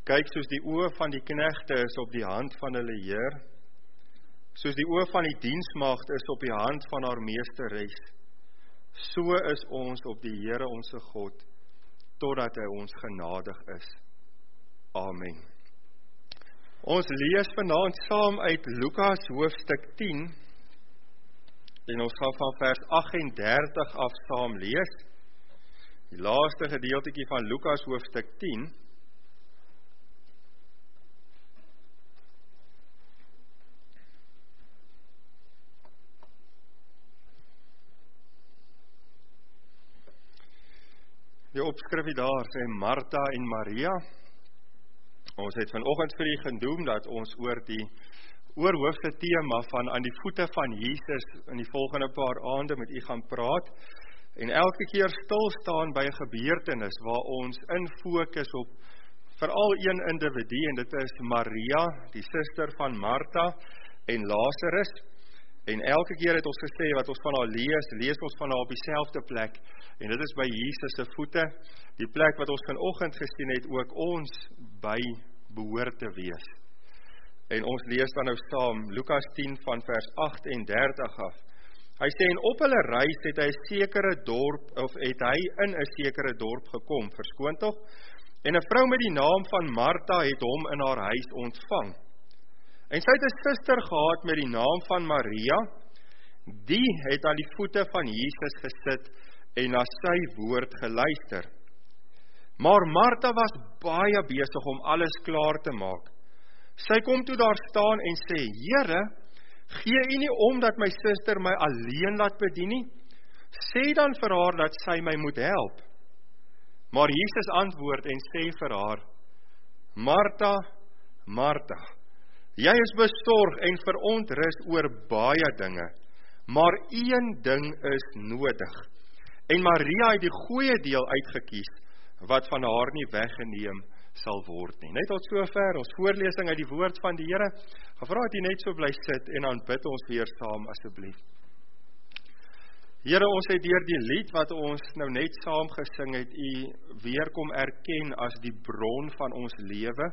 Kyk, soos die oë van die knegte is op die hand van hulle Heer, soos die oë van die diensmaagd is op die hand van haar meesteres, so is ons op die Here onse God, totdat hy ons genadig is. Amen. Ons lees vanaand saam uit Lukas hoofstuk 10, en ons gaan van vers 38 af saam lees, die laaste gedeeltetjie van Lukas hoofstuk 10, die opskrifie daar sê Martha en Maria. Ons het vanoggend vir u genoem dat ons oor die oorhoofse tema van aan die voete van Jesus in die volgende paar aande met u gaan praat en elke keer stil staan by 'n gebeurtenis waar ons in fokus op veral een individu en dit is Maria, die suster van Martha en Lazarus. En elke keer het ons gesê wat ons van haar lees ons van haar op dieselfde plek en dit is by Jesus se voete, die plek wat ons vanoggend gesien het ook ons by behoort te wees. En ons lees dan nou saam Lukas 10 van vers 38 af. Hy sê en op hulle reis het hy 'n sekere dorp of het hy in 'n sekere dorp gekom, verskoon tog, en 'n vrou met die naam van Martha het hom in haar huis ontvang. En sy het 'n suster gehad met die naam van Maria, die het aan die voete van Jesus gesit en na sy woord geluister. Maar Martha was baie besig om alles klaar te maak. Sy kom toe daar staan en sê, Here, gee u nie om dat my suster my alleen laat bedien nie? Sê dan vir haar dat sy my moet help. Maar Jesus antwoord en sê vir haar, Martha, Martha, jy is besorg en verontrus oor baie dinge, maar een ding is nodig. En Maria het die goeie deel uitgekies, wat van haar nie weggeneem sal word nie. Net tot sover, ons voorlesing uit die woord van die Here. Gevra dat jy net so bly sit en dan bid ons weer saam asseblief. Here, ons het deur die lied wat ons nou net saam gesing het, u weer kom erken as die bron van ons lewe.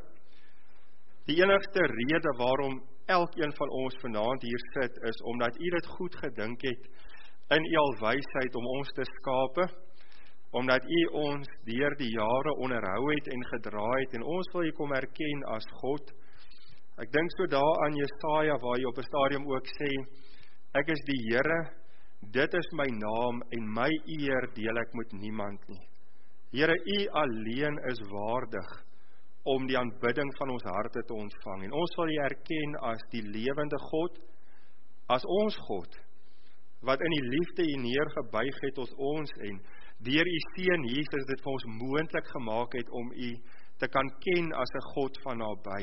Die enigste rede waarom elkeen van ons vanaand hier sit, is omdat u dit goed gedink het in u alwysheid om ons te skape, omdat u ons deur die jare onderhou het en gedra het, en ons wil u kom erken as God. Ek dink so daar aan Jesaja, waar hy op 'n stadium ook sê, ek is die Here, dit is my naam, en my eer deel ek met niemand nie. Here, u alleen is waardig om die aanbidding van ons harte te ontvang. En ons sal u erken as die lewende God, as ons God, wat in die liefde u neergebuig het tot ons, en deur u seun Jesus dit vir ons moontlik gemaak het om u te kan ken as 'n God van naby.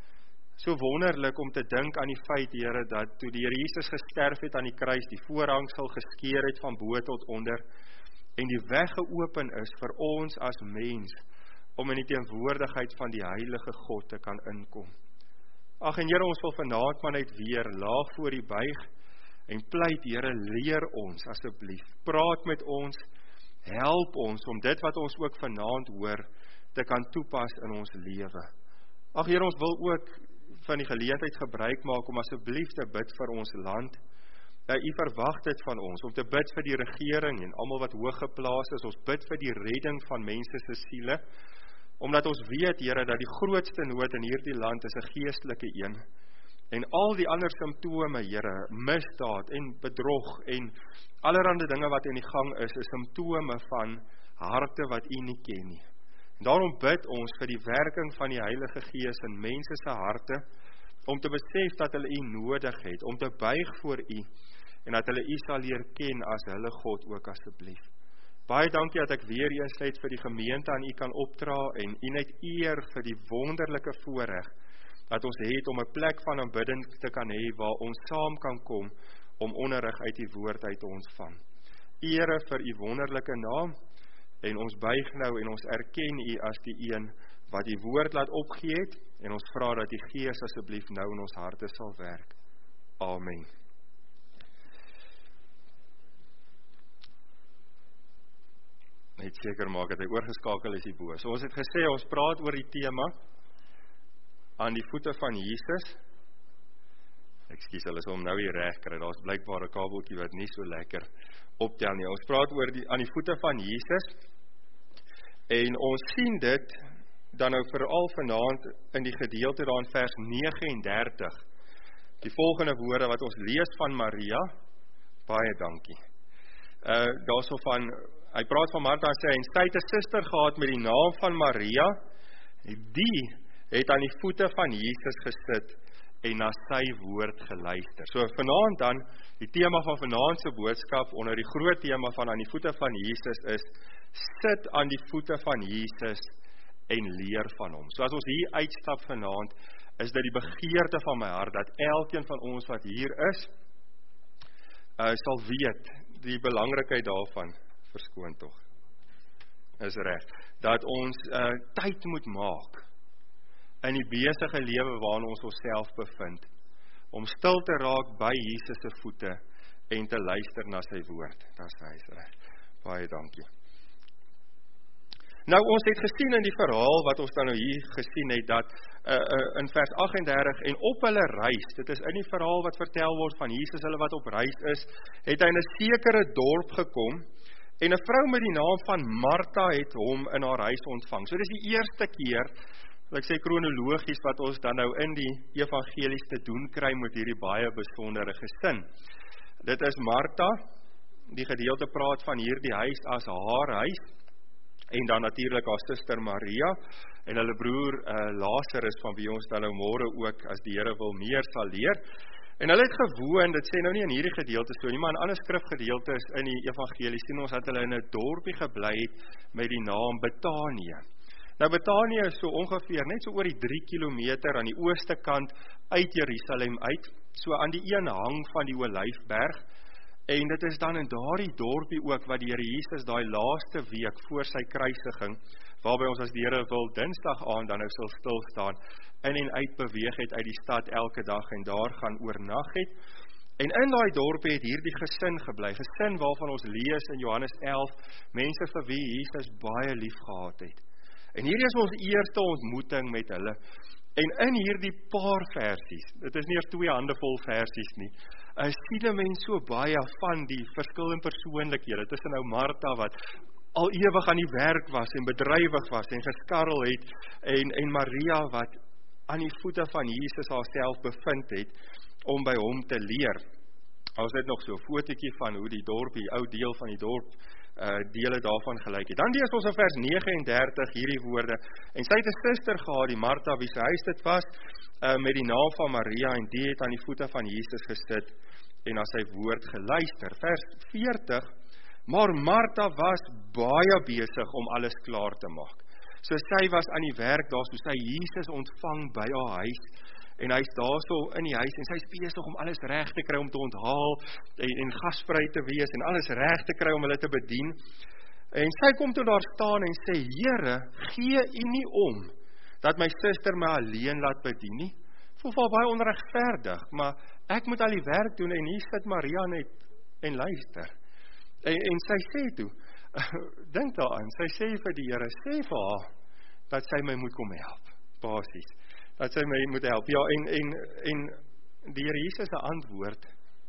So wonderlik om te dink aan die feit, Here, dat toe die Here Jesus gesterf het aan die kruis, die voorhangsel geskeur het van bo tot onder, en die weg geopen is vir ons as mens, om in die teenwoordigheid van die heilige God te kan inkom. Ag en Here, ons wil vanaand maar net weer laag voor u buig, en pleit, Here, leer ons asseblief, praat met ons, help ons om dit wat ons ook vanaand hoor, te kan toepas in ons lewe. Ag Here, ons wil ook van die geleentheid gebruik maak om asseblief te bid vir ons land. U verwag dit van ons, om te bid vir die regering en almal wat hoog geplaas is. Ons bid vir die redding van mense se siele, omdat ons weet, Here, dat die grootste nood in hierdie land is 'n geestelike een. En al die ander simptome, Here, misdaad en bedrog en allerhande dinge wat in die gang is simptome van harte wat u nie ken nie. En daarom bid ons vir die werking van die Heilige Gees in mense se harte, om te besef dat hulle u nodig het, om te buig voor u, en dat hulle u sal leer ken as hulle God ook asseblief. Baie dankie dat ek weer eens net vir die gemeente aan u kan opdra, en u net eer vir die wonderlike voorreg, dat ons het om 'n plek van aanbidding te kan hê, waar ons saam kan kom, om onderrig uit die woord uit te ontvang. Ere vir u wonderlike naam, en ons buig nou en ons erken u as die een wat die woord laat opgee het, en ons vra dat die Gees asseblief nou in ons harte sal werk. Amen. Net seker maak dat hy oorgeskakel is hierbo. So ons het gesê, ons praat oor die tema aan die voete van Jesus. Ekskuus, hulle sal hom nou hier reg kry. Daar's blykbaar 'n kabeltjie wat nie so lekker optel nie. Ons praat oor aan die voete van Jesus. En ons sien dit dan nou veral vanaand in die gedeelte daar in vers 39. Die volgende woorde wat ons lees van Maria. Baie dankie. Daarso van, hy praat van Martha en sê, en sy het 'n suster gehad met die naam van Maria. Die het aan die voete van Jesus gesit en na sy woord geluister. So vanaand dan, die tema van vanaand se boodskap onder die groot tema van aan die voete van Jesus is, sit aan die voete van Jesus en leer van hom. So as ons hier uitstap vanaand, is dit die begeerte van my hart, dat elkeen van ons wat hier is, sal weet, die belangrikheid daarvan, verskoon tog, is reg, dat ons tyd moet maak, in die besige lewe waarin ons onsself bevind, om stil te raak by Jesus se voete, en te luister na sy woord. Dat is hy reg. Baie dankie. Nou, ons het gesien in die verhaal, wat ons dan nou hier gesien het, dat in vers 38, en op hulle reis, dit is in die verhaal wat vertel word van Jesus, hulle wat op reis is, het hy in 'n sekere dorp gekom, en 'n vrou met die naam van Martha het hom in haar huis ontvang. So dis die eerste keer, ek sê kronologies, wat ons dan nou in die evangelies te doen kry met hierdie baie besondere gesin. Dit is Martha, die gedeelte praat van hierdie huis as haar huis, en dan natuurlik haar suster Maria, en hulle broer Lazarus, van wie ons dan nou môre ook, as die Here wil, meer sal leer. En hulle het gewoon, dit sê nou nie in hierdie gedeelte so nie, maar in ander skrifgedeeltes in die evangelie sien ons dat hulle in 'n dorpie gebly het met die naam Betanië. Nou Betanië is so ongeveer net so oor die 3 kilometer aan die ooste kant uit Jerusalem uit, so aan die een hang van die Olyfberg, en dit is dan in daardie dorpie ook wat die Here Jesus daai laaste week voor sy kruisiging, waarby ons as die Here wil Dinsdag aand dan nou sal stil staan, in en uit beweeg het uit die stad elke dag en daar gaan oornag het. En in daai dorpie het hierdie gesin gebly, gesin waarvan ons lees in Johannes 11, mense vir wie Jesus baie lief gehad het. En hierdie is ons eerste ontmoeting met hulle. En in hierdie paar versies, dit is nie eers 2 handevol versies nie, sien 'n mens so baie van die verskillende persoonlikhede, tussen nou Martha wat al ewig aan die werk was en bedrywig was en geskarrel het, en Maria wat aan die voete van Jesus haarself bevind het, om by hom te leer. Ons het nog so 'n fotootjie van hoe die dorp, die ou deel van die dorp, dele daarvan gelyk het. Dan lees ons in vers 39 hierdie woorde, en sy het 'n suster gehad, die Martha, wie se huis dit was, met die naam van Maria, en die het aan die voete van Jesus gesit, en na sy woord geluister. Vers 40, maar Martha was baie besig om alles klaar te maak. So sy was aan die werk daar, so sy Jesus ontvang by haar huis, en hy is daar so in die huis, en sy is besig om alles reg te kry, om te onthaal, en gasvry te wees, en alles reg te kry om hulle te bedien. En sy kom toe daar staan en sê, Here, gee U nie om, dat my suster my alleen laat bedien nie? Voel wel baie onregverdig, maar ek moet al die werk doen, en hier sit Maria net, en luister. En sy sê toe, dink daaraan, sy sê vir die Here, sê vir haar, dat sy my moet kom help, basies. Dat sy my moet help. Ja, en die Here Jesus se antwoord,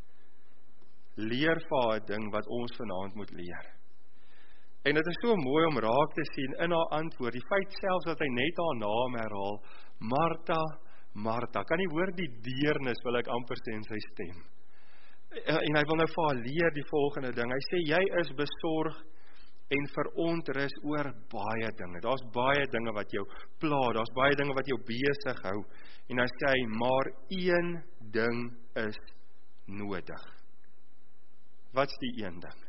leer vir haar 'n ding wat ons vanaand moet leer. En dit is so mooi om raak te sien in haar antwoord, die feit selfs dat hy net haar naam herhaal, Martha, Martha, kan nie hoor die deernis, wil ek amper sê in sy stem. En hy wil nou vir haar leer die volgende ding, hy sê, jy is besorg en verontrus oor baie dinge. Daar's baie dinge wat jou pla, daar's baie dinge wat jou besig hou. En hy sê, maar een ding is nodig. Wat's die een ding?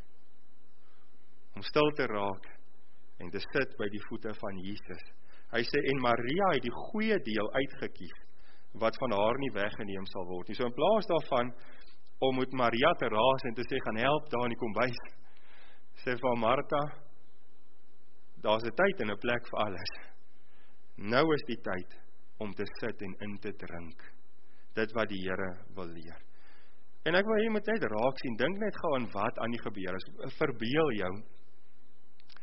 Om stil te raak en te sit by die voete van Jesus. Hy sê, en Maria het die goeie deel uitgekies, wat van haar nie weggeneem sal word nie. So in plaas daarvan, om met Maria te raas en te sê, gaan help daar in die kombuis, sê van Martha, daar's 'n tyd en 'n plek vir alles. Nou is die tyd om te sit en in te drink. Dit wat die Here wil leer. En ek wil jy moet net raak sien, dink net gou aan wat aan die gebeur is. Verbeel jou.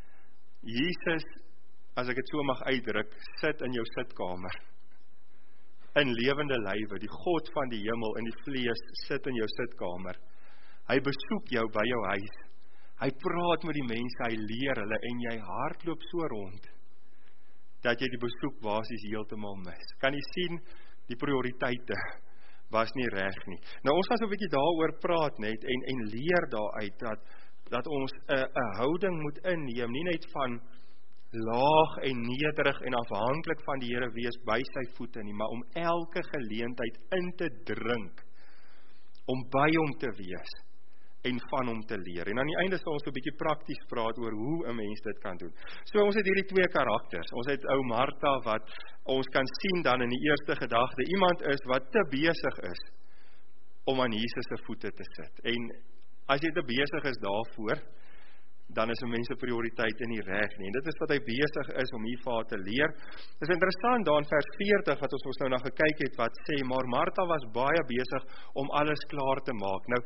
Jesus, as ek dit so mag uitdruk, sit in jou sitkamer. in lewende lywe, die God van die hemel in die vlees, sit in jou sitkamer. Hy besoek jou by jou huis. Hy praat met die mense, hy leer hulle, en jy hardloop so rond, dat jy die besoek basies heeltemal mis. Kan jy sien, die prioriteite was nie reg nie. Nou ons gaan so 'n bietjie daaroor praat net, en leer daaruit, dat ons 'n houding moet inneem, nie net van laag en nederig en afhanklik van die Here wees by sy voete nie, maar om elke geleentheid in te drink, om by hom te wees, en van hom te leer. En aan die einde sal ons 'n bietjie prakties praat oor hoe 'n mens dit kan doen. So ons het hierdie twee karakters. Ons het ou Martha wat ons kan sien dan in die eerste gedagte, iemand is wat te besig is om aan Jesus se voete te sit. En as jy te besig is daarvoor, dan is 'n mens se prioriteite nie reg nie. En dit is wat hy besig is om hier vir haar te leer. Dit is interessant daar in vers 40 wat ons nou na gekyk het, wat sê, maar Martha was baie besig om alles klaar te maak. Nou,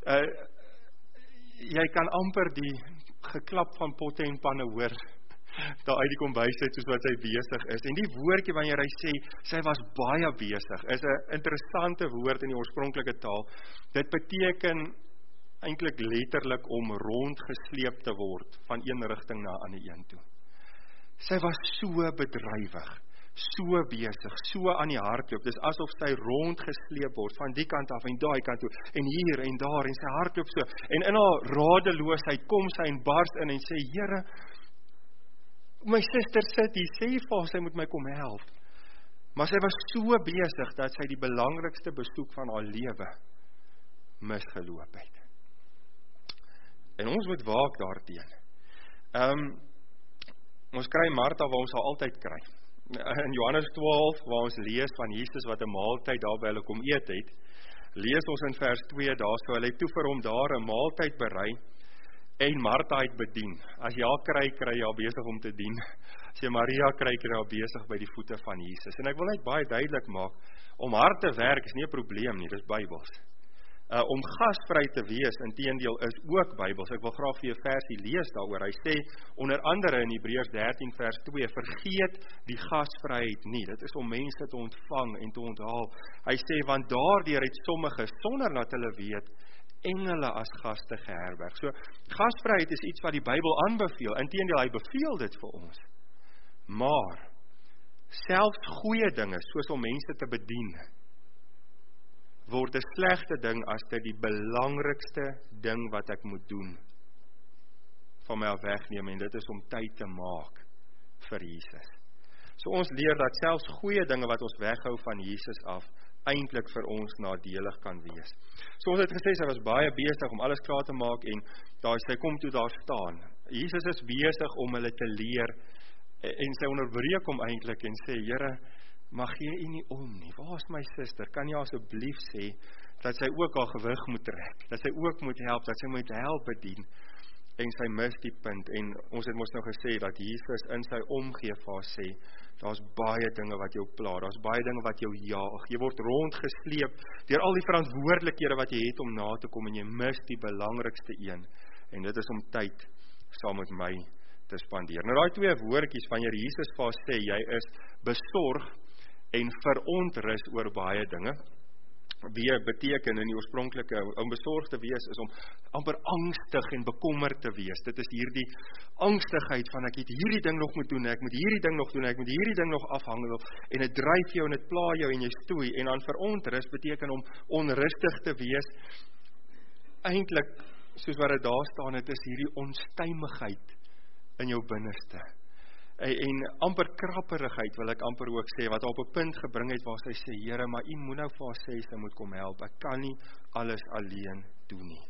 jy kan amper die geklap van potte en panne hoor, daar uit die kombuis uit, soos wat sy besig is. En die woordjie wanneer hy sê, sy was baie besig, is 'n interessante woord in die oorspronklike taal. Dit beteken eintlik letterlik om rondgesleep te word, van een rigting na 'n ander een toe. Sy was so bedrywig, so besig, so aan die hardloop, dis asof sy rondgesleep word, van die kant af en daai kant toe, en hier en daar, en sy hardloop so, en in haar radeloosheid kom sy en bars in en sê, Here, my suster sit hier, sê vir haar, sy moet my kom help. Maar sy was so besig, dat sy die belangrikste besoek van haar lewe misgeloop het. En ons moet waak daarteen. Ons kry Martha waar ons haar altyd kry. In Johannes 12, waar ons lees van Jesus wat 'n maaltyd daar by hulle kom eet het, lees ons in vers 2 daar, so hulle het toe vir hom daar 'n maaltyd berei, en Martha het bedien. As jy haar kry jy haar besig om te dien. As jy Maria kry jy haar besig by die voete van Jesus. En ek wil net baie duidelik maak, om hard te werk is nie 'n probleem nie, dis Bybels. Om gasvry te wees, inteendeel is ook Bybels. Ek wil graag vir 'n versie lees daaroor. Hy sê, onder andere in Hebreërs 13 vers 2, vergeet die gasvryheid nie. Dit is om mense te ontvang en te onthaal. Hy sê, want daardeur het sommige, sonder dat hulle weet, engele as gaste geherberg. So, gasvryheid is iets wat die Bybel aanbeveel. Inteendeel, hy beveel dit vir ons. Maar, selfs goeie dinge, soos om mense te bedien, word 'n slegte ding as dit die belangrikste ding wat ek moet doen van my af wegneem, en dit is om tyd te maak vir Jesus. So ons leer dat selfs goeie dinge wat ons weghou van Jesus af, eintlik vir ons nadelig kan wees. So ons het gesê, sy was baie besig om alles klaar te maak, en sy kom toe daar staan. Jesus is besig om hulle te leer, en sy onderbreek hom eintlik en sê, Here, mag gee u nie om nie, waar is my suster, kan jy asseblief sê, dat sy ook haar gewig moet trek, dat sy ook moet help, dat sy moet help bedien, en sy mis die punt, en ons het mos nou gesê, dat Jesus in sy omgee vir haar sê, daar's baie dinge wat jou pla, daar's baie dinge wat jou jaag, jy word rondgesleep, deur al die verantwoordelikhede wat jy het om na te kom, en jy mis die belangrikste een, en dit is om tyd saam met my te spandeer. Nou daai twee woordjies, wanneer Jesus vir haar sê, jy is besorg, en verontrus oor baie dinge, beteken in die oorspronklike, om besorg te wees, is om amper angstig en bekommerd te wees. Dit is hierdie angstigheid van, ek het hierdie ding nog moet doen, ek moet hierdie ding nog doen, ek moet hierdie ding nog afhandel, en het dryf jou, en het pla jou, en jy stoei, en dan verontrus beteken om onrustig te wees, eintlik, soos wat dit daar staan, het is hierdie onstuimigheid in jou binneste, en amper krapperigheid wil ek amper ook sê, wat op 'n punt gebring het waar sy sê, Here, maar u moet nou vir haar sê, sy moet kom help, ek kan nie alles alleen doen nie.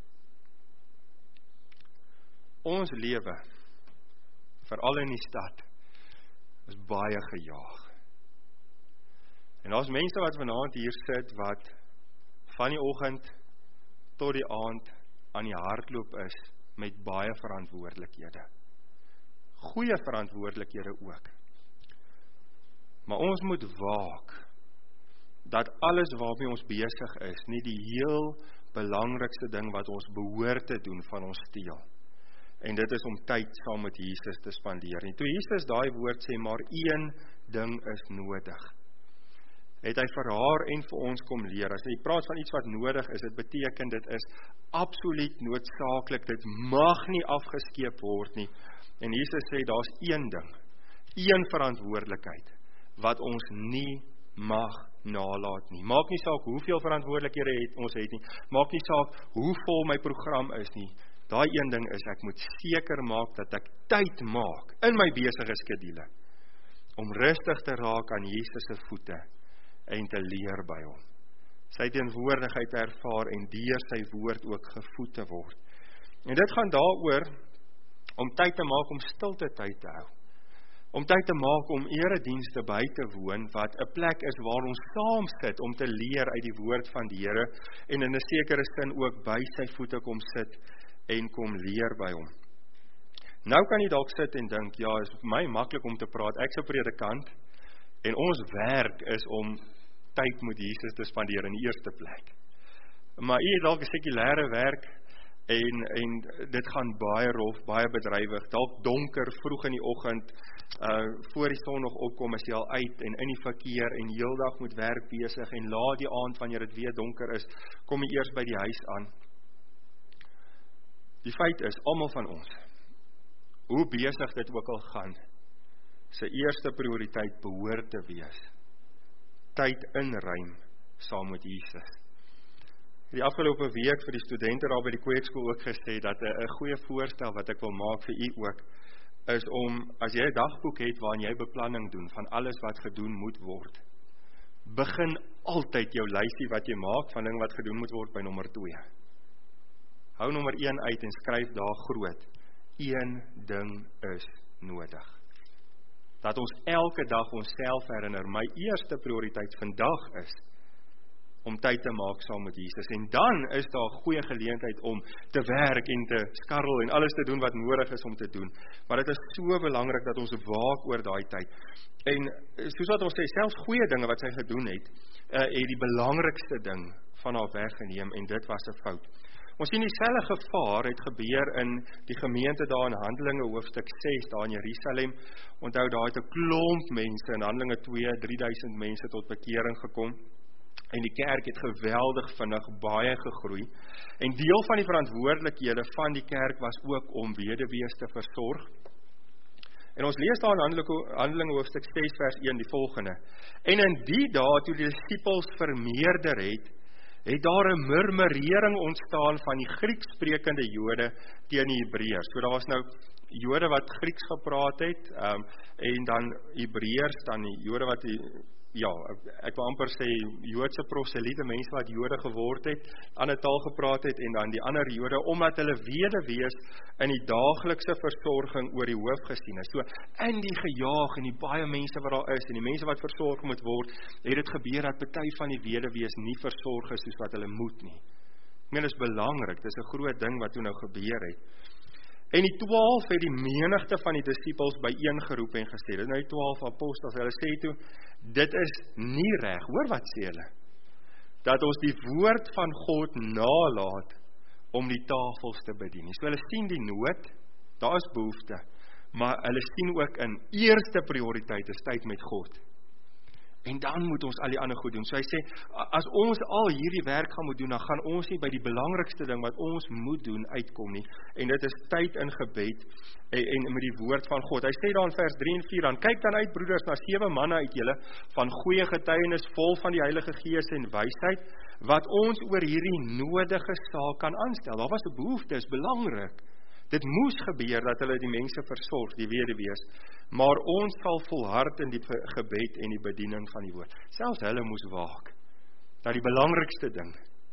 Ons lewe, veral in die stad, is baie gejaag. En daar's mense wat vanaand hier sit, wat van die oggend tot die aand aan die hardloop is, met baie verantwoordelikhede. Goeie verantwoordelikhede ook. Maar ons moet waak, dat alles waarmee ons besig is, nie die heel belangrikste ding wat ons behoort te doen van ons steel. En dit is om tyd saam met Jesus te spandeer. En toe Jesus daai woord sê, maar een ding is nodig. het hy vir haar en vir ons kom leer. As hy praat van iets wat nodig is, dit beteken dit is absoluut noodsaaklik, dit mag nie afgeskeep word nie. En Jesus sê, daar's een ding, een verantwoordelikheid, wat ons nie mag nalat nie. Maak nie saak hoeveel verantwoordelikhede ons het nie, maak nie saak hoe vol my program is nie. Daai een ding is, ek moet seker maak dat ek tyd maak in my besige skedule om rustig te raak aan Jesus se voete en te leer by hom. Sy teenwoordigheid ervaar en deur sy woord ook gevoed te word. En dit gaan daaroor om tyd te maak om stilte tyd te hou. Om tyd te maak om eredienste by te woon, wat 'n plek is waar ons saam sit om te leer uit die woord van die Here en in 'n sekere sin ook by sy voete kom sit en kom leer by hom. Nou kan jy dalk sit en dink, ja, is vir my maklik om te praat, ek's 'n predikant en ons werk is om tyd met Jesus te spandeer in die eerste plek. Maar jy het dalk 'n sekulêre werk en dit gaan baie rof, baie bedrywig, dalk donker vroeg in die oggend, voor die son nog opkom, is jy al uit en in die verkeer en heeldag moet werk besig en laat die aand wanneer dit weer donker is, kom jy eers by die huis aan. Die feit is, almal van ons, hoe besig dit ook al gaan, sy eerste prioriteit behoort te wees, tyd inruim saam met Jesus. Die afgelope week vir die studente daar by die kweekskool ook gesê, dat 'n goeie voorstel wat ek wil maak vir u ook, is om, as jy 'n dagboek het waarin jy beplanning doen, van alles wat gedoen moet word, begin altyd jou lysie wat jy maak, van ding wat gedoen moet word by nommer 2. Hou nommer 1 uit en skryf daar groot, 1 ding is nodig. Dat ons elke dag onsself herinner, my eerste prioriteit vandag is, om tyd te maak saam met Jesus. En dan is daar 'n goeie geleentheid om te werk en te skarrel en alles te doen wat nodig is om te doen. Maar dit is so belangrik dat ons waak oor daai tyd. En soos wat ons sê, selfs goeie dinge wat sy gedoen het die belangrikste ding van haar weggeneem en dit was 'n fout. Ons sien dieselfde gevaar het gebeur in die gemeente daar in Handelinge hoofstuk 6 daar in Jerusalem. Onthou daar het 'n klomp mense in Handelinge 2, 3000 mense tot bekering gekom. En die kerk het geweldig vinnig baie gegroei. En deel van die verantwoordelikhede van die kerk was ook om weduwees te versorg. En ons lees daar in Handelinge hoofstuk 6 vers 1 die volgende. En in die dae toe die disippels vermeerder het daar 'n murmurering ontstaan van die Grieksprekende Jode teen die Hebreërs. So daar was nou Jode wat Grieks gepraat het, en dan Hebreërs, dan die Jode wat ek wil amper sê Joodse proseliete, mense wat Jode geword het, ander taal gepraat het, en dan die ander Jode, omdat hulle weduwees in die daaglikse versorging oor die hoof gesien is. So in die gejaag en die baie mense wat daar is, en die mense wat versorg moet word, het dit gebeur dat party van die weduwees nie versorg is soos wat hulle moet nie. Ek meen, dit is belangrik, dit is 'n groot ding wat toe nou gebeur het. En die 12 het die menigte van die disippels byeengeroep en gesê, dit is nou die 12 apostels, hulle sê toe, dit is nie reg, hoor wat sê hulle, dat ons die woord van God nalaat om die tafels te bedien. So hulle sien die nood, daar is behoefte, maar hulle sien ook in eerste prioriteit is tyd met God. En dan moet ons al die ander goed doen. So hy sê, as ons al hierdie werk gaan moet doen, dan gaan ons nie by die belangrikste ding wat ons moet doen uitkom nie. En dit is tyd in gebed en met die woord van God. Hy sê daar in vers 3 en 4, dan kyk dan uit broeders na 7 manne uit julle, van goeie getuienis, vol van die Heilige Gees en wysheid, wat ons oor hierdie nodige saak kan aanstel. Daar was 'n behoefte, is belangrik. Dit moes gebeur dat hulle die mense versorg, die weduwees, maar ons sal volhard in die gebed en die bediening van die woord. Selfs hulle moes waak, dat die belangrikste ding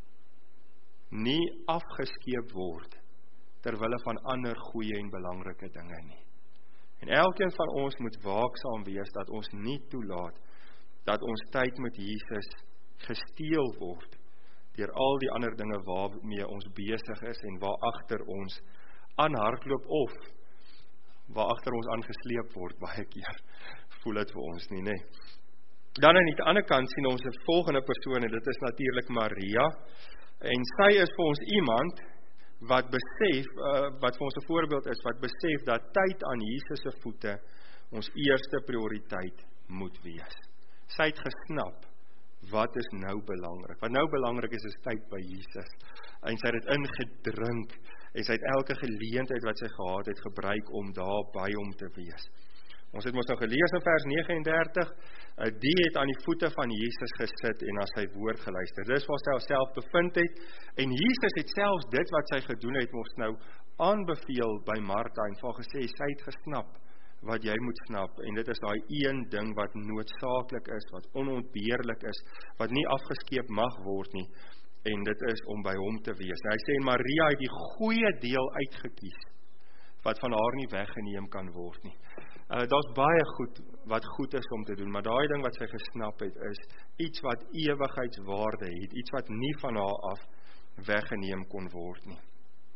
nie afgeskeep word, terwille van ander goeie en belangrike dinge nie. En elkeen van ons moet waaksaam wees, dat ons nie toelaat, dat ons tyd met Jesus gesteel word, deur al die ander dinge waarmee ons besig is, en waar agter ons aanhardloop of waar agter ons aangesleep word, baie keer voel dit vir ons nie, nee. Dan aan die ander kant sien ons 'n volgende persoon, en dit is natuurlik Maria, en sy is vir ons iemand wat besef, wat vir ons 'n voorbeeld is, wat besef dat tyd aan Jesus se voete ons eerste prioriteit moet wees. Sy het gesnap wat is nou belangrik? Wat nou belangrik is tyd by Jesus. En sy het dit ingedrink, en sy het elke geleentheid wat sy gehad het, gebruik om daar by hom te wees. Ons het mos nou gelees in vers 39, die het aan die voete van Jesus gesit en na sy woord geluister. Dis waar sy self bevind het, en Jesus het selfs dit wat sy gedoen het, mos nou aanbeveel by Martha, en vir gesê, sy het gesnap wat jy moet snap, en dit is daai een ding wat noodsaaklik is, wat onontbeerlik is, wat nie afgeskeep mag word nie, en dit is om by hom te wees. En hy sê, en Maria het die goeie deel uitgekies, wat van haar nie weggeneem kan word nie. Daar's baie goed, wat goed is om te doen, maar daai ding wat sy gesnap het, is iets wat ewigheidswaarde het, iets wat nie van haar af weggeneem kon word nie.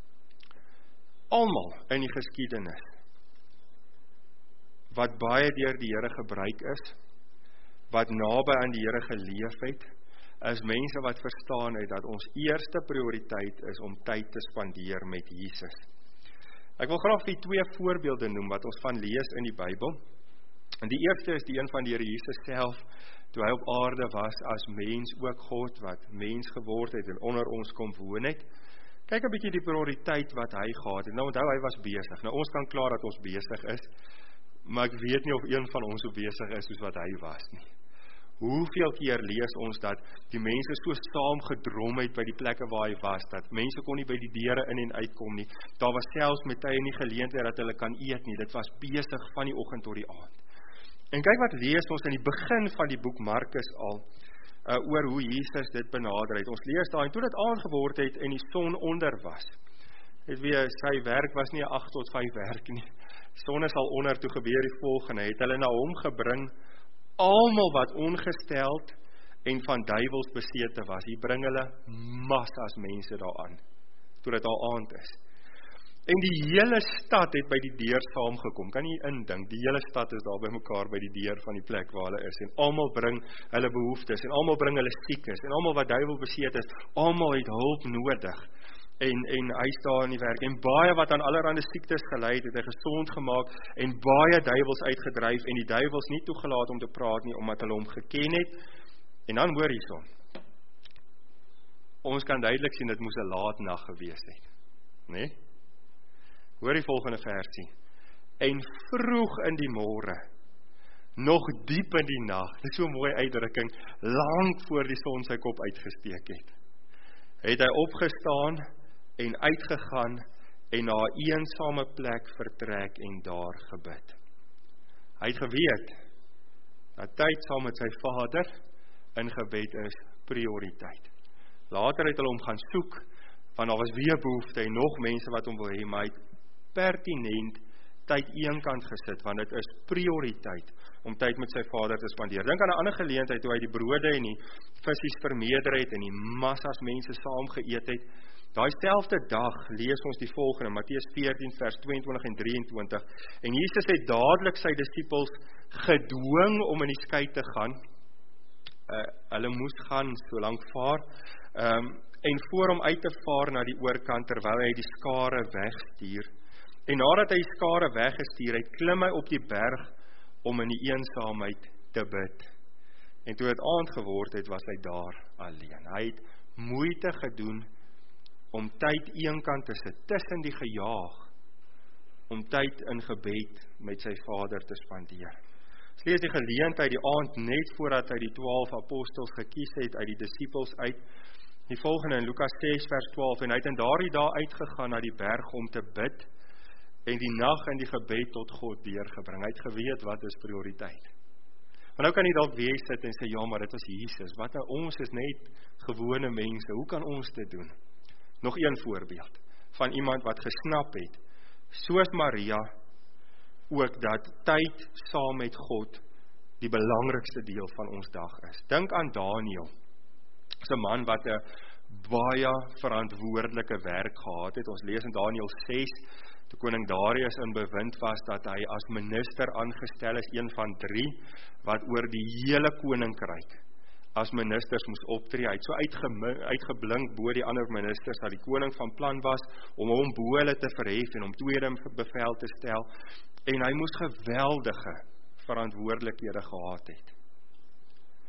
Almal in die geskiedenis, wat baie deur die Here gebruik is, wat naby aan die Here geleef het, is mense wat verstaan het, dat ons eerste prioriteit is om tyd te spandeer met Jesus. Ek wil graag vir 2 voorbeelde noem, wat ons van lees in die Bybel. En die eerste is die een van die Here Jesus self, toe hy op aarde was as mens, ook God, wat mens geword het, en onder ons kom woon het. Kyk 'n bietjie die prioriteit wat hy gehad het. Nou onthou, hy was besig. Nou ons kan klaar dat ons besig is, maar ek weet nie of een van ons so besig is soos wat hy was nie. Hoeveel keer lees ons dat die mense so saam gedrom het by die plekke waar hy was, dat mense kon nie by die deure in en uitkom nie. Daar was selfs met tye nie geleentheid dat hulle kan eet nie. Dit was besig van die oggend tot die aand. En kyk wat lees ons in die begin van die boek Markus al, oor hoe Jesus dit benader het. Ons lees daar, en toe dit aand geword het en die son onder was, het weer, sy werk was nie 8 tot 5 werk nie. Son is al onder, toe gebeur die volgende, het hulle na hom gebring, almal wat ongesteld en van duiwels besete was. Hier bring hulle massas mense daaraan, toe dit al aand is. En die hele stad het by die deur saamgekom, kan nie indink, die hele stad is daar by mekaar by die deur van die plek waar hulle is, en almal bring hulle behoeftes, en almal bring hulle siekes, en almal wat duiwel beseet is, almal het hulp nodig, en hy staan in die werk, en baie wat aan allerhande siektes gelei het hy gesond gemaak, en baie duiwels uitgedryf, en die duiwels nie toegelaat om te praat nie, omdat hulle hom geken het, en dan hoor hierson, ons kan duidelik sien, dit moes 'n laat nag gewees het, nee? Hoor die volgende versie, en vroeg in die môre, nog diep in die nag, dit is so 'n mooi uitdrukking, lank voor die son sy kop uitgesteek het hy opgestaan, en uitgegaan, en na 'n eensame plek vertrek, en daar gebid. Hy het geweet, dat tyd saam met sy Vader, in gebed is prioriteit. Later het hulle hom gaan soek, want daar was weer behoefte, en nog mense wat hom wil hê, maar hy het pertinent tyd eenkant gesit, want dit is prioriteit, om tyd met sy Vader te spandeer. Dink aan 'n ander geleentheid, toe hy die brode en die visies vermeerder het, en die massas mense saam geëet het. Daai selfde dag lees ons die volgende, Matteus 14 vers 22 en 23, en Jesus het dadelik sy disippels gedwing om in die skei te gaan, hulle moes gaan, so lank vaar, en voor hom uit te vaar na die oorkant, terwyl hy die skare wegstuur, en nadat hy die skare weggestuur het, klim hy op die berg, om in die eensaamheid te bid, en toe het aand geword het, was hy daar alleen. Hy het moeite gedoen, om tyd eenkant te sit, tussen die gejaag, om tyd in gebed met sy Vader te spandeer. Ons lees die geleentheid die aand net voordat hy die 12 apostels gekies het uit die disippels uit, die volgende in Lukas 6 vers 12, en hy het in daardie dag uitgegaan na die berg om te bid, en die nag in die gebed tot God deurgebring. Hy het geweet wat is prioriteit. Maar nou kan jy dalk weer sit en sê, ja, maar dit was Jesus, wat nou, ons is net gewone mense, hoe kan ons dit doen? Nog een voorbeeld, van iemand wat gesnap het, soos Maria, ook dat tyd saam met God, die belangrikste deel van ons dag is. Dink aan Daniel, is 'n man wat 'n baie verantwoordelike werk gehad het. Ons lees in Daniel 6, toe koning Darius in bewind was, dat hy as minister aangestel is, een van 3, wat oor die hele koninkryk as ministers moes optree. Hy het so uitgeblink bo die ander ministers, dat die koning van plan was, om hom bo hulle te verhef, en om tweede bevel te stel, en hy moes geweldige verantwoordelikhede gehad het.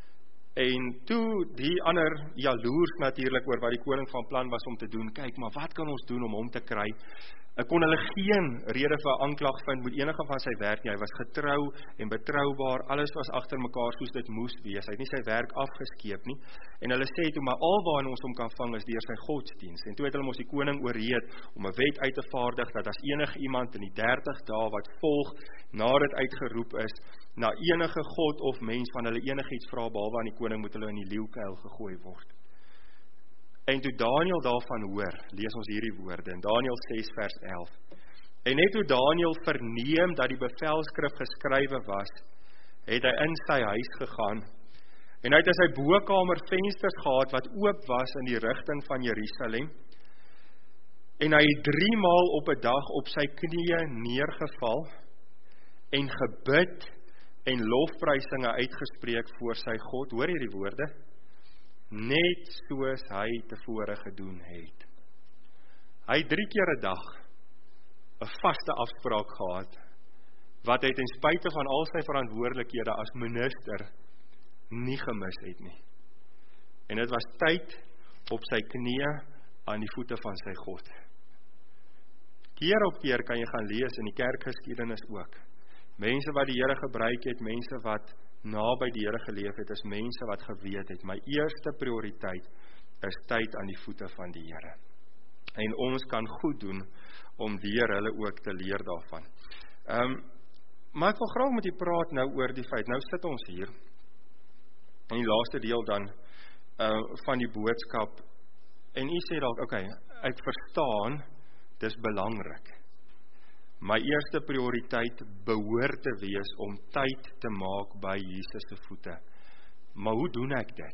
En toe die ander jaloers natuurlik oor wat die koning van plan was om te doen, kyk, maar wat kan ons doen om hom te kry? Kon hulle geen rede vir aanklag vind met enige van sy werk nie. Hy was getrou en betroubaar, alles was agter mekaar soos dit moes wees. Hy het nie sy werk afgeskeep nie. En hulle sê toe, maar alwaar ons hom kan vang is deur sy godsdiens. En toe het hulle mos die koning oorreed om 'n wet uit te vaardig dat as enige iemand in die 30 dae wat volg, nadat dit uitgeroep is, na enige god of mens van hulle enigiets vra behalwe aan die koning, moet hulle in die leeukuil gegooi word. En toe Daniël daarvan hoor, lees ons hierdie woorde in Daniël 6 vers 11. En net toe Daniël verneem dat die bevelskrif geskrywe was, het hy in sy huis gegaan. En hy het in sy bokkamer vensters gehad wat oop was in die rigting van Jerusalem. En hy het 3 maal op 'n dag op sy knieë neergeval en gebid en lofprysinge uitgespreek voor sy God. Hoor hierdie woorde? Net soos hy tevore gedoen het. Hy het 3 keer 'n dag 'n vaste afspraak gehad, wat hy ten spyte van al sy verantwoordelikhede as minister nie gemis het nie. En dit was tyd op sy knieë aan die voete van sy God. Keer op keer kan jy gaan lees in die kerkgeskiedenis ook. Mense wat die Here gebruik het, mense wat naby die Here geleef het, is mense wat geweet het, my eerste prioriteit is tyd aan die voete van die Here. En ons kan goed doen om deur hulle ook te leer daarvan. Maar ek wil graag met u praat nou oor die feit, nou sit ons hier, in die laaste deel dan van die boodskap, en u sê dalk, okay, ek verstaan, dis belangrik. My eerste prioriteit behoort te wees om tyd te maak by Jesus se voete. Maar hoe doen ek dit?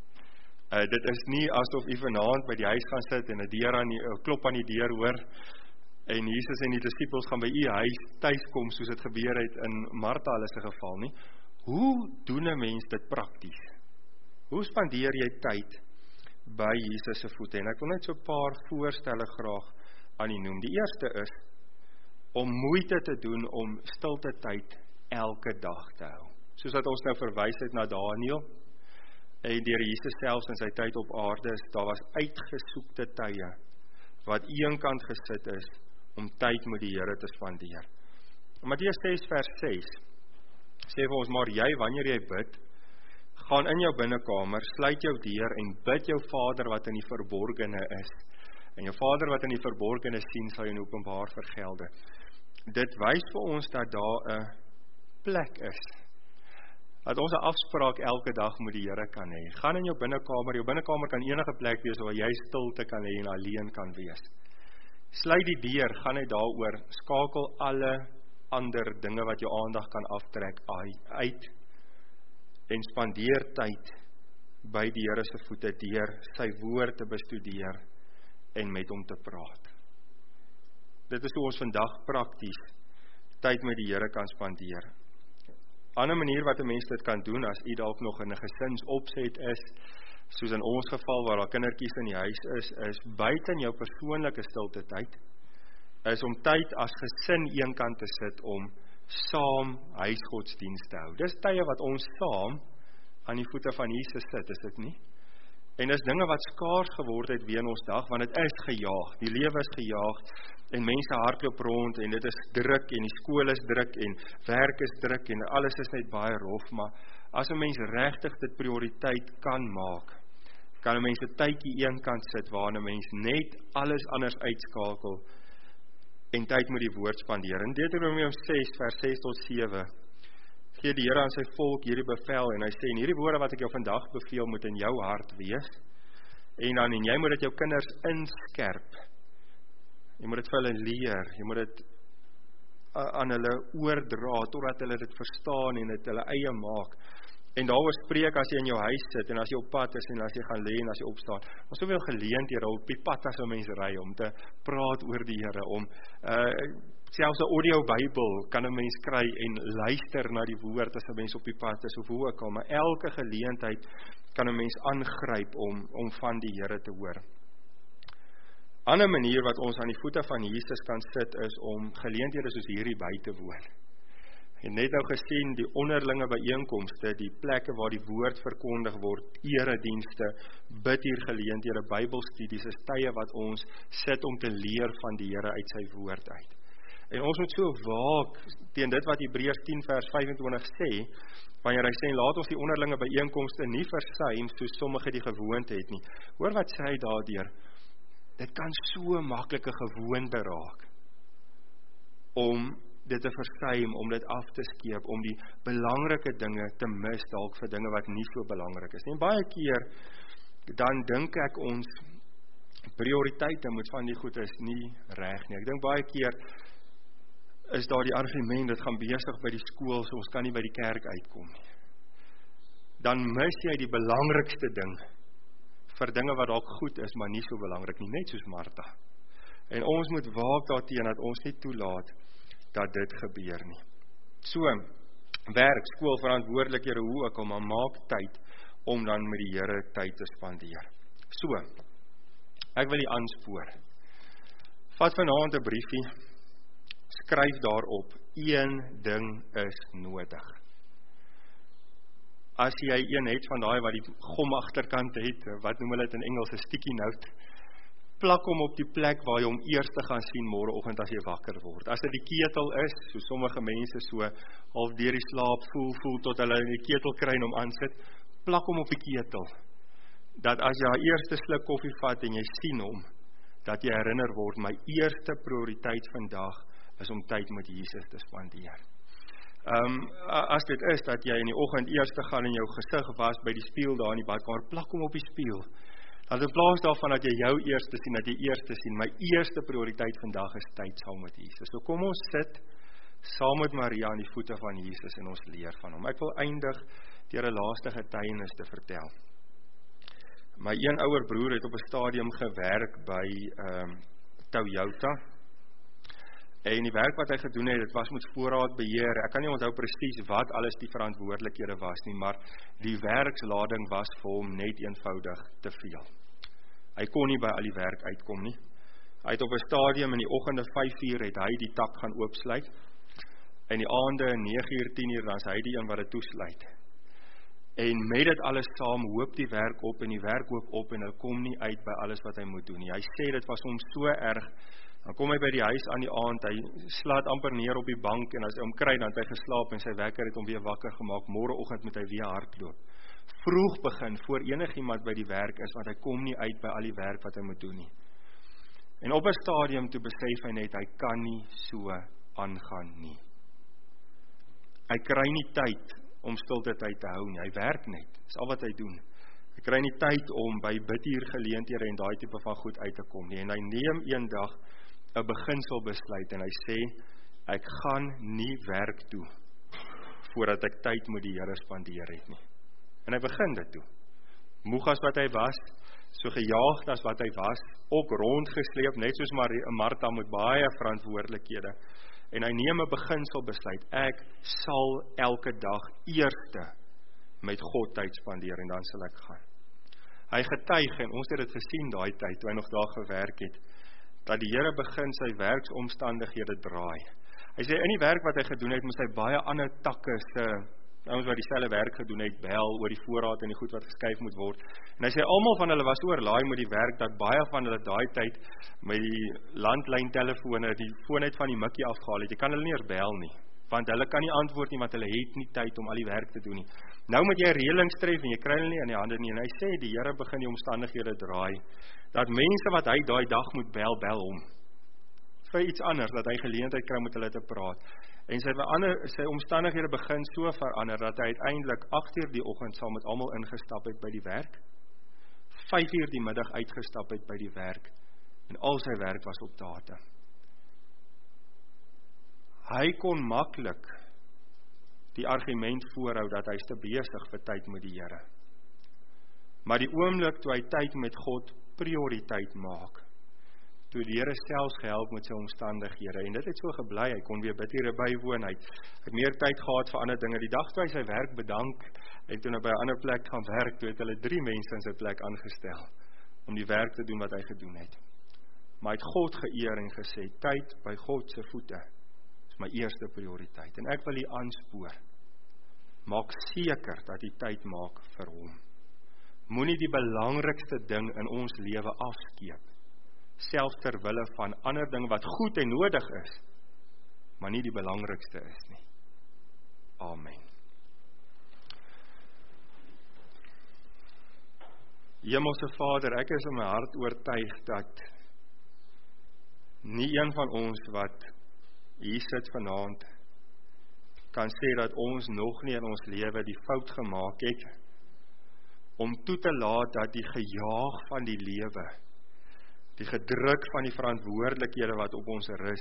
Dit is nie asof u vanaand by die huis gaan sit en 'n klop aan die deur hoor, en Jesus en die disippels gaan by u huis tuis kom soos dit gebeur het in Martha hulle se geval nie. Hoe doen 'n mens dit prakties? Hoe spandeer jy tyd by Jesus se voete? En ek wil net so 'n paar voorstelle graag aan u noem. Die eerste is om moeite te doen om stilte tyd elke dag te hou. Soos wat ons nou verwys het na Daniël, en deur Jesus selfs in sy tyd op aarde is, daar was uitgesoekte tye, wat eenkant gesit is, om tyd met die Here te spandeer. Matteus 6 vers 6, sê vir ons, maar jy, wanneer jy bid, gaan in jou binnekamer, sluit jou deur en bid jou Vader wat in die verborgene is. En jou Vader wat in die verborgene sien, sal jou in openbaar vergelde. Dit wys vir ons dat daar 'n plek is, dat ons 'n afspraak elke dag met die Here kan hê. Gaan in jou binnekamer kan enige plek wees waar jy stilte kan hê en alleen kan wees. Sluit die deur, gaan net daaroor, skakel alle ander dinge wat jou aandag kan aftrek uit, en spandeer tyd by die Here se voete deur sy woord te bestudeer en met hom te praat. Dit is hoe ons vandag prakties tyd met die Here kan spandeer. Ander manier wat 'n mens dit kan doen, as u dalk nog in 'n gesinsopset is, soos in ons geval waar daar kindertjies in die huis is buite in jou persoonlike stilte tyd, is om tyd as gesin eenkant te sit om saam huisgodsdienst te hou. Dis tye wat ons saam aan die voete van Jesus sit, is dit nie? En dis dinge wat skaars geword het weer in ons dag, want dit is gejaag, die lewe is gejaag, en mense hardloop rond, en dit is druk, en die skool is druk, en werk is druk, en alles is net baie rof, maar as 'n mens regtig dit prioriteit kan maak, kan 'n mens 'n tydjie eenkant sit, waar 'n mens net alles anders uitskakel, en tyd met die woord spandeer. In Deuteronomium 6 vers 6 tot 7, gee die Here aan sy volk hierdie bevel, en hy sê, en hierdie woorde wat ek jou vandag beveel, moet in jou hart wees, en jy moet dit jou kinders inskerp, jy moet dit vir hulle leer, jy moet dit aan hulle oordra, totdat hulle dit verstaan, en dit hulle eie maak, en daaroor spreek as jy in jou huis sit, en as jy op pad is, en as jy gaan lê, en as jy opstaan, ons soveel geleenthede op die pad as 'n mens ry, om te praat oor die Here, om selfs 'n audio Bybel kan 'n mens kry, en luister na die woord, as 'n mens op die pad is, of hoe ook al, maar elke geleentheid kan 'n mens aangryp, om van die Here te hoor. Ander manier wat ons aan die voete van Jesus kan sit, is om geleenthede soos hierdie by te woon. En net nou gesien, die onderlinge byeenkomste, die plekke waar die woord verkondig word, eredienste, bidhuurgeleenthede, Bybelstudies, is tye wat ons sit om te leer van die Here uit sy woord uit. En ons moet so waak teen dit wat Hebreërs 10 vers 25 sê, wanneer hy sê, laat ons die onderlinge byeenkomste nie versuim, soos sommige die gewoonte het nie. Hoor wat sê hy daardeur? Dit kan so maklike gewoonte raak, om dit te versuim, om dit af te skeep, om die belangrike dinge te mis, dalk vir dinge wat nie so belangrik is nie. En baie keer, dan dink ek ons prioriteite moet van die goed is nie reg nie. Ek dink baie keer is daar die argument, dit gaan besig by die skool, so ons kan nie by die kerk uitkom nie. Dan mis jy die belangrikste ding, vir dinge wat dalk goed is, maar nie so belangrik nie, net soos Martha. En ons moet waak daarteen, dat ons nie toelaat, dat dit gebeur nie. So, werk, skool, verantwoordelikhede, hoe ook al, maar maak tyd, om dan met die Here tyd te spandeer. So, ek wil die aanspoor. Vat vanaand 'n briefie, skryf daarop, een ding is nodig. As jy een het van daai wat die gom agterkant het, wat noem hulle dit in Engels, 'n sticky note, plak hom op die plek waar jy hom eers te gaan sien môreoggend as jy wakker word. As dit die ketel is, so sommige mense so half deur die slaap voel tot hulle die ketel kry en hom aansit, plak hom op die ketel. Dat as jy haar eerste sluk koffie vat en jy sien hom, dat jy herinner word, my eerste prioriteit vandag is om tyd met Jesus te spandeer. As dit is, dat jy in die oggend eers te gaan en jou gesig was by die spieël daar in die badkamer, plak hom op die spieël. Dat in plaas daarvan dat jy jou eerste sien, dat jy eerste sien, my eerste prioriteit vandag is tyd saam met Jesus. So kom ons sit saam met Maria aan die voete van Jesus en ons leer van hom. Ek wil eindig deur 'n laaste getuienis te vertel. My een ouer broer het op 'n stadium gewerk by Toyota. En die werk wat hy gedoen het, dit was met voorraadbeheer. Ek kan nie onthou presies wat alles die verantwoordelikhede was nie, maar die werkslading was vir hom net eenvoudig te veel. Hy kon nie by al die werk uitkom nie. Hy het op 'n stadium in die oggende 5:00 het hy die tak gaan oopsluit. En die aande 9:00, 10:00 dan is hy die een wat dit toesluit. En met dit alles saam hoop die werk op en die werk hoop op en hy kom nie uit by alles wat hy moet doen nie. Hy sê dit was hom so erg. Dan kom hy by die huis aan die aand, hy slaat amper neer op die bank en as hy hom kry, dan het hy geslaap en sy wekker het hom weer wakker gemaak. Môreoggend moet hy weer hardloop. Vroeg begin, voor enigiemand by die werk is, want hy kom nie uit by al die werk wat hy moet doen nie. En op 'n stadium toe besef hy net, hy kan nie so aangaan nie. Hy kry nie tyd om stilte tyd te hou nie, hy werk net, dis al wat hy doen. Hy kry nie tyd om by bidhuurgeleenthede en daai tipe van goed uit te kom nie, en hy neem eendag 'n beginselbesluit en hy sê, ek gaan nie werk toe, voordat ek tyd met die Here spandeer het nie. En hy begin dit toe. Moeg as wat hy was, so gejaagd as wat hy was, ook rondgesleep, net soos Martha met baie verantwoordelikhede. En hy neem 'n beginselbesluit, ek sal elke dag eerste met God tyd spandeer en dan sal ek gaan. Hy getuig en ons het dit gesien daai tyd, toe hy nog daar gewerk het, dat die Here begin sy werksomstandighede draai. Hy sê, in die werk wat hy gedoen het, moes hy baie ander takke se, ouens wat dieselfde werk gedoen het, bel oor die voorraad en die goed wat geskuif moet word. En hy sê, almal van hulle was oorlaai met die werk, dat baie van hulle daai tyd, met die landlyntelefone, die foon uit van die mikkie afgehaal het, jy kan hulle nie eers bel nie, want hulle kan nie antwoord nie, want hulle het nie tyd om al die werk te doen nie. Nou moet jy reëlings tref en jy kry hulle nie in die hande nie, en hy sê, die Here begin die omstandighede draai, dat mense wat hy daai dag moet bel hom, vir iets anders, dat hy geleentheid kry met hulle te praat. En sy omstandighede begin so verander, dat hy uiteindelik 8:00 die oggend saam met almal ingestap het by die werk, 5:00 die middag uitgestap het by die werk, en al sy werk was op datum. Hy kon maklik die argument voorhou dat hy is te besig vir tyd met die Here. Maar die oomblik toe hy tyd met God prioriteit maak, toe die Here selfs gehelp met sy omstandighede, en dit het so gebly, hy kon weer bidure bywoon, hy het meer tyd gehad vir ander dinge. Die dag toe hy sy werk bedank, en toe hy by 'n ander plek gaan werk, toe het hulle 3 mense in sy plek aangestel, om die werk te doen wat hy gedoen het. Maar hy het God geëer en gesê, tyd by God se voete, Dis my eerste prioriteit. En ek wil u aanspoor. Maak seker dat u tyd maak vir hom. Moenie die belangrikste ding in ons lewe afskeep, selfs ter wille van ander dinge wat goed en nodig is, maar nie die belangrikste is nie. Amen. Hemelse Vader, ek is in my hart oortuig dat nie een van ons wat hier sit vanaand kan sê dat ons nog nie in ons lewe die fout gemaak het om toe te laat dat die gejaag van die lewe, die gedruk van die verantwoordelikhede wat op ons rus,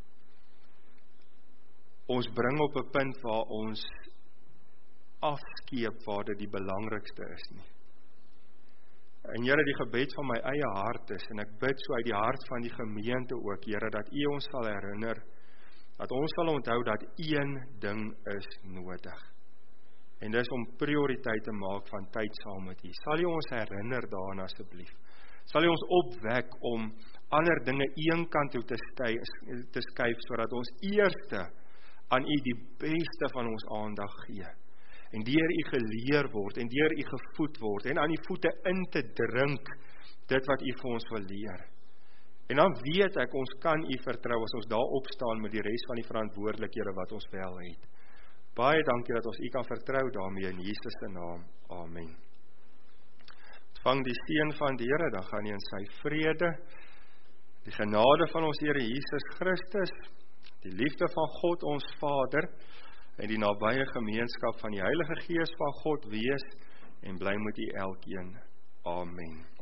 ons bring op 'n punt waar ons afskeep waar dit die belangrikste is nie. En Here, die gebed van my eie hart is, en ek bid so uit die hart van die gemeente ook, Here, dat U ons sal herinner, dat ons sal onthou dat een ding is nodig. En dis om prioriteit te maak van tyd saam met U. Sal U ons herinner daaraan asseblief? Sal U ons opwek om ander dinge een kant toe te skuif, sodat ons eerste aan U die beste van ons aandag gee. En deur U geleer word, en deur U gevoed word, en aan U voete in te drink, dit wat U vir ons wil leer. En dan weet ek, ons kan U vertrou as ons daar opstaan met die res van die verantwoordelikhede wat ons wel het. Baie dankie dat ons U kan vertrou daarmee in Jesus se naam. Amen. Ontvang die seën van die Here, dan gaan jy in sy vrede, die genade van ons Here Jesus Christus, die liefde van God ons Vader, en die nabye gemeenskap van die Heilige Gees van God wees, en bly met U elkeen. Amen.